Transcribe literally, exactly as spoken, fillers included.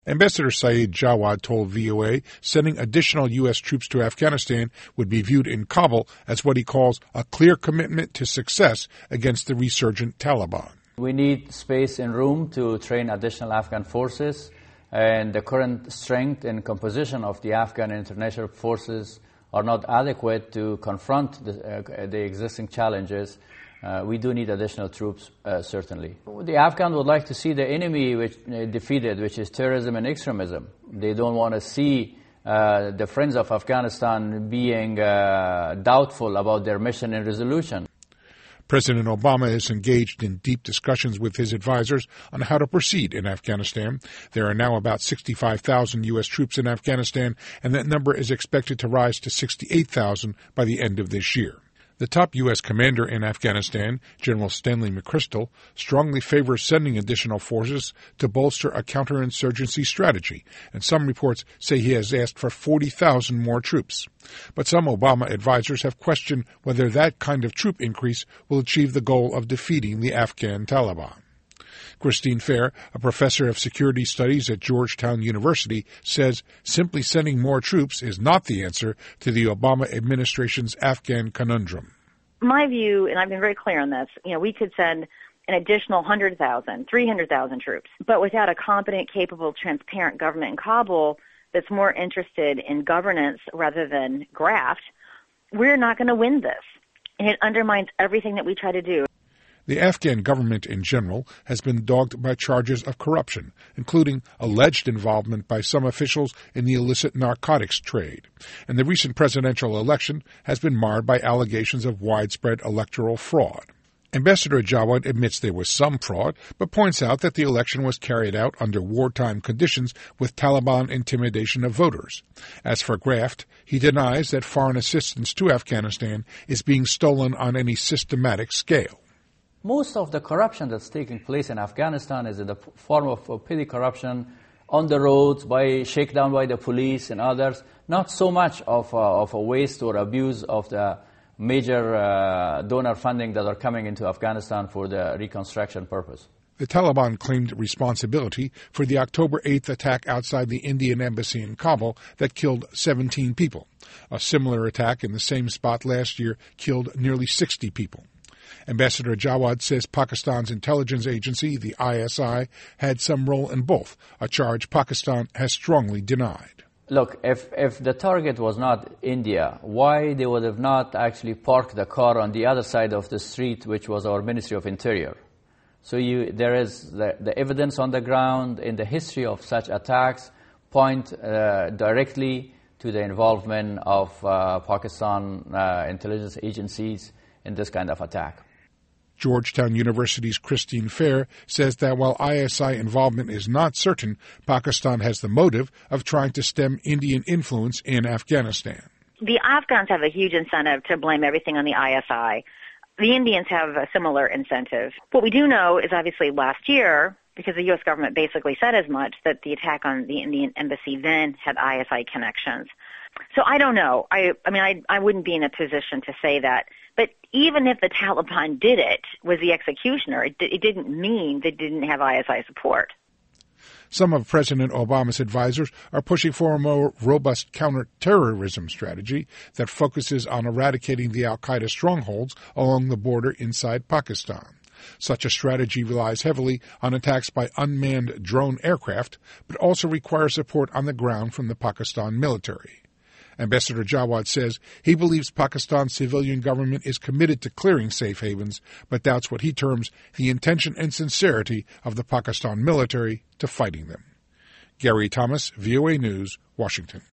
Ambassador Saeed Jawad told V O A sending additional U S troops to Afghanistan would be viewed in Kabul as what he calls a clear commitment to success against the resurgent Taliban. We need space and room to train additional Afghan forces, and the current strength and composition of the Afghan and international forces are not adequate to confront the, uh, the existing challenges. Uh, we do need additional troops, uh, certainly. The Afghans would like to see the enemy which, uh, defeated, which is terrorism and extremism. They don't want to see uh, the friends of Afghanistan being uh, doubtful about their mission and resolution. President Obama is engaged in deep discussions with his advisors on how to proceed in Afghanistan. There are now about sixty-five thousand U S troops in Afghanistan, and that number is expected to rise to sixty-eight thousand by the end of this year. The top U S commander in Afghanistan, General Stanley McChrystal, strongly favors sending additional forces to bolster a counterinsurgency strategy, and some reports say he has asked for forty thousand more troops. But some Obama advisors have questioned whether that kind of troop increase will achieve the goal of defeating the Afghan Taliban. Christine Fair, a professor of security studies at Georgetown University, says simply sending more troops is not the answer to the Obama administration's Afghan conundrum. My view, and I've been very clear on this, you know, we could send an additional one hundred thousand, three hundred thousand troops, but without a competent, capable, transparent government in Kabul that's more interested in governance rather than graft, we're not going to win this. And it undermines everything that we try to do. The Afghan government in general has been dogged by charges of corruption, including alleged involvement by some officials in the illicit narcotics trade. And the recent presidential election has been marred by allegations of widespread electoral fraud. Ambassador Jawad admits there was some fraud, but points out that the election was carried out under wartime conditions with Taliban intimidation of voters. As for graft, he denies that foreign assistance to Afghanistan is being stolen on any systematic scale. Most of the corruption that's taking place in Afghanistan is in the form of petty corruption on the roads, by shakedown by the police and others, not so much of, uh, of a waste or abuse of the major uh, donor funding that are coming into Afghanistan for the reconstruction purpose. The Taliban claimed responsibility for the October eighth attack outside the Indian embassy in Kabul that killed seventeen people. A similar attack in the same spot last year killed nearly sixty people. Ambassador Jawad says Pakistan's intelligence agency, the I S I, had some role in both, a charge Pakistan has strongly denied. Look, if, if the target was not India, why they would have not actually parked the car on the other side of the street, which was our Ministry of Interior? So you, there is the, the evidence on the ground in the history of such attacks point uh, directly to the involvement of uh, Pakistan uh, intelligence agencies in this kind of attack. Georgetown University's Christine Fair says that while I S I involvement is not certain, Pakistan has the motive of trying to stem Indian influence in Afghanistan. The Afghans have a huge incentive to blame everything on the I S I. The Indians have a similar incentive. What we do know is obviously last year, because the U S government basically said as much, that the attack on the Indian embassy then had I S I connections. So I don't know. I, I mean, I, I wouldn't be in a position to say that. But even if the Taliban did it, was the executioner, it, it didn't mean they didn't have I S I support. Some of President Obama's advisors are pushing for a more robust counterterrorism strategy that focuses on eradicating the al-Qaeda strongholds along the border inside Pakistan. Such a strategy relies heavily on attacks by unmanned drone aircraft, but also requires support on the ground from the Pakistan military. Ambassador Jawad says he believes Pakistan's civilian government is committed to clearing safe havens, but doubts what he terms the intention and sincerity of the Pakistan military to fighting them. Gary Thomas, V O A News, Washington.